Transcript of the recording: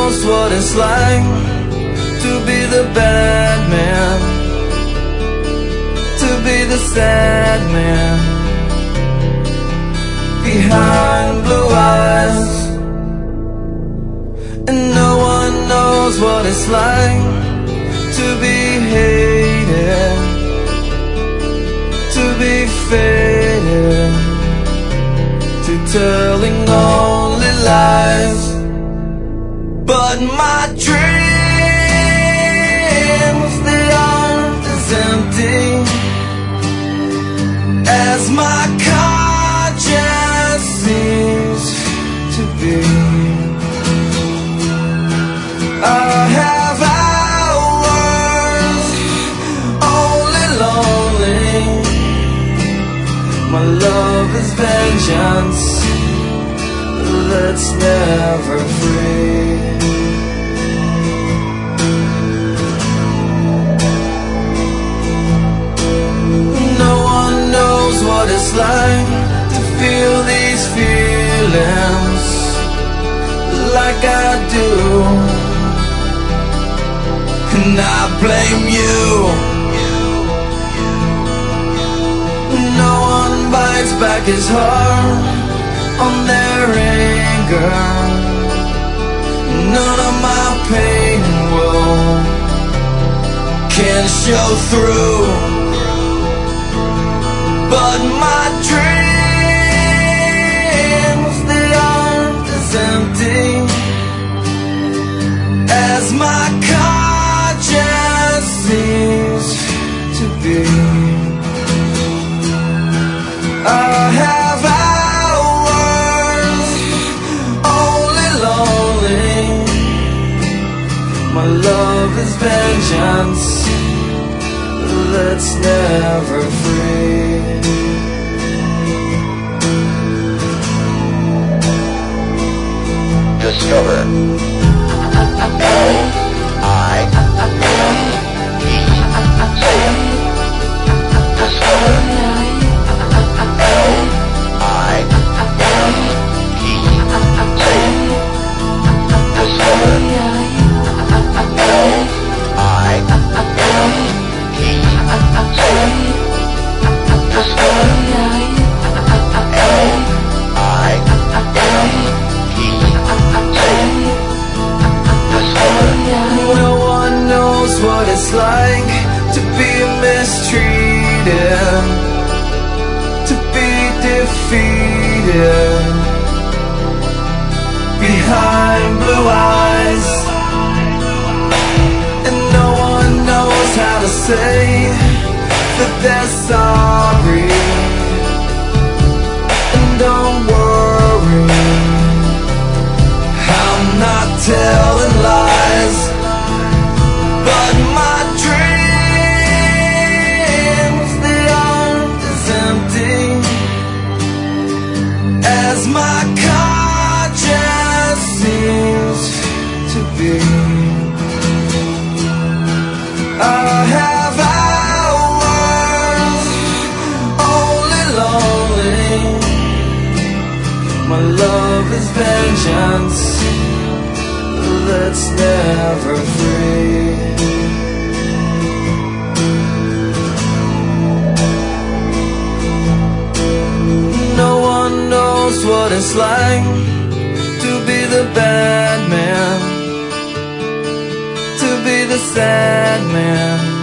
knows what it's like to be the bad man, to be the sad man behind blue eyes. And no one knows what it's like to be hated, to be faded, to telling only lies. But my dreams, they aren't as empty as my conscience seems to be. I have hours only lonely. My love is vengeance that's never free. No one knows what it's like to feel these feelings like I do. And I blame you. No one bites back his heart on their anger. None of my pain and woe can show through. But my dreams, they aren't as empty as my conscience seems to be. I have hours only lonely. My love is vengeance that's never free. Discover what it's like to be mistreated, to be defeated behind blue eyes. And no one knows how to say that they're sorry. And don't worry, I'm not telling lies. But my dreams, they aren't as empty as my conscience seems to be. I have hours only lonely. My love is vengeance that's never free. No one knows what it's like to be the bad man, to be the sad man